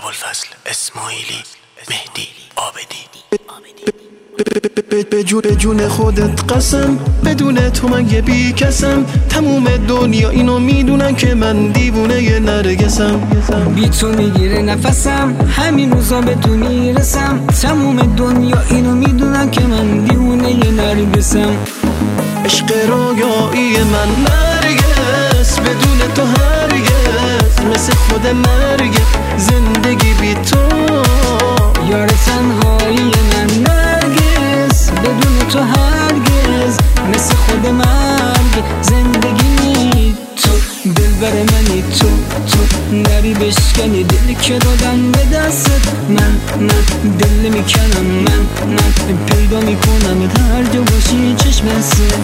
ابوالفضل اسماعیلی مهدی عابدی. به جون خودت قسم، بدون تو من یه بی کسم. تموم دنیا اینو میدونن که من دیوونه ی نرگسم. بی تو میگیره نفسم، همین روزا به تو میرسم. تموم دنیا اینو میدونن که من دیوونه ی نرگسم. عشق رویایی من نرگس، بدون تو هرگز مثل خود مرگ. زندگی بی تو یار تنهایی من نرگس، بدون تو هرگز مثل خود مرگ. زندگی می تو، دلبر منی تو نری بشکنی دلی که دادم به دستت. من دل میکنم، من پیدا میکنم هر جا باشی چشم سه.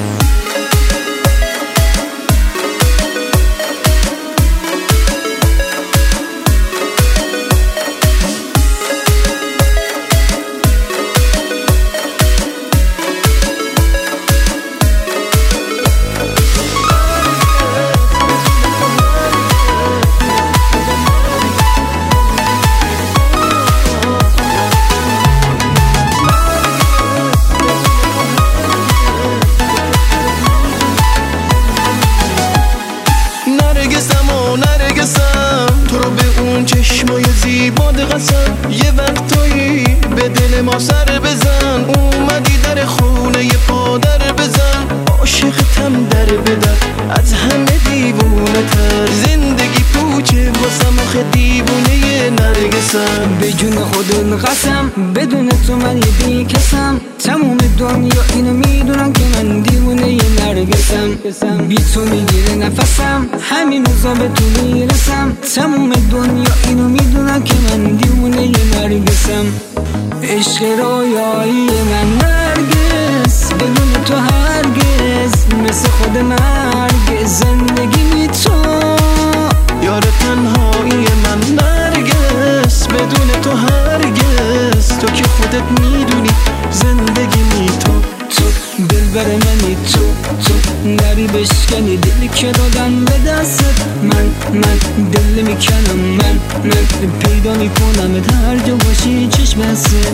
نرگسم تو رو به اون چشمای زیباد قسم. یه وقتایی به دل ما سر بزن، اومدی در خونه ی پادر بزن. عاشقتم در بدر از همه دیوونه تر، زندگی پوچه واسم آخه دیوونه ی نرگسم. به جون خودت قسم، بدون تو من یه بی کسم. تموم دنیا اینو میدونن که من دیوونه ی نرگسم. بی تو میگیره نفسم، همین روزا به تو میرسم. تموم دنیا اینو میدونن که من دیوونه ی نرگسم. عشق رویایی من نرگس، بدون تو هرگز مثل خود مرگ. زندگی بی تو یار تنهایی من نرگس، بدون تو هرگز. تو که خودت میدونی زندگی می تو دلبر منی تو نری بشکنی دلی که دادن به دستت. من دل میکنم، من پیدا میکنم هر جا باشی چشم سه.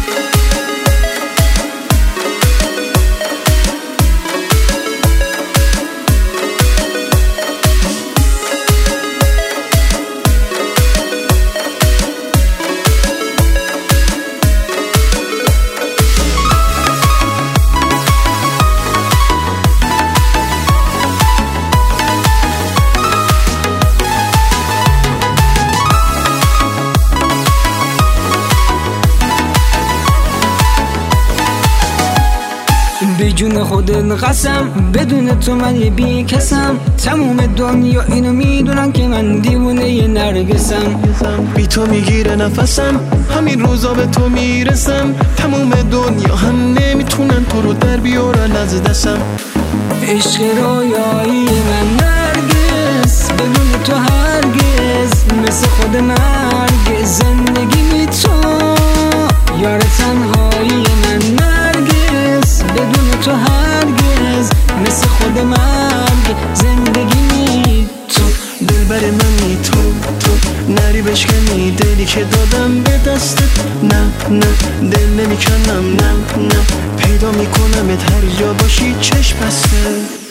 به جون خودت قسم، بدون تو من یه بی کسم. تموم دنیا اینو میدونن که من دیوونه ی نرگسم. بی تو میگیره نفسم، همین روزا به تو میرسم. تموم دنیا هم نمیتونن تو رو در بیارن از دستم. عشق رویایی من نرگس، بدون تو هرگز مثل خود مرگ. زندگی بی تو یار تنهایی من نرگس، بدون تو هرگز مثل خود مرگ. زندگی می تو دلبر منی تو نری بشکنی دلی که دادم به دستت. نه دل نمیکنم، نه پیدا میکنم هر جا باشی چشم بسته.